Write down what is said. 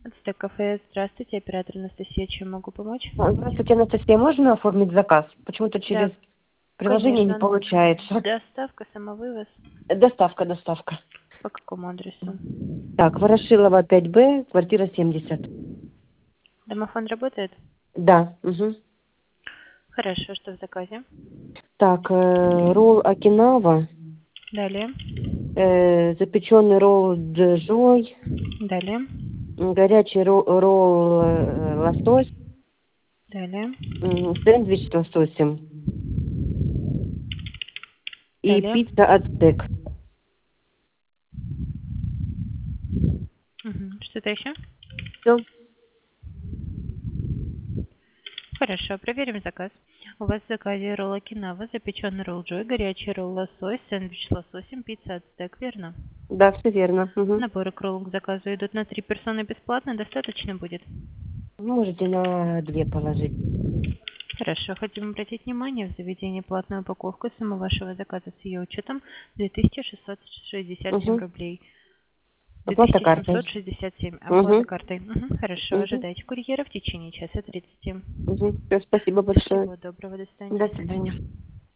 Это кафе. Здравствуйте, оператор Анастасия. Чем могу помочь? Здравствуйте, Анастасия. Можно оформить заказ? Почему-то через Да, приложение не конечно. получается. Доставка, самовывоз. Доставка. По какому адресу? Так, Ворошилова, 5Б, квартира 70. Домофон работает? Да. Угу. Хорошо, что в заказе? Так, ролл Окинава, Далее. запеченный ролл Джой, Далее. горячий ролл лосось, Далее. сэндвич с лососем и Далее. пицца ацтек. Что-то еще? Все. Хорошо, проверим заказ. У вас в заказе ролл Окинава, запеченный ролл Джой, горячий ролл лосось, сэндвич с лососем, пицца ацтек, верно? Да, все верно. Угу. Наборы к роллу к заказу идут на 3 персоны бесплатно, достаточно будет? Можете на 2 положить. Хорошо. Хотим обратить внимание, в заведении платная упаковка суммы вашего заказа с ее учетом 2667 Угу. рублей. Оплата картой. 2767. Оплата Угу. картой. Хорошо. Угу. Ожидайте курьера в течение часа 30. Угу. Все, спасибо большое. Всего доброго. До свидания. До свидания.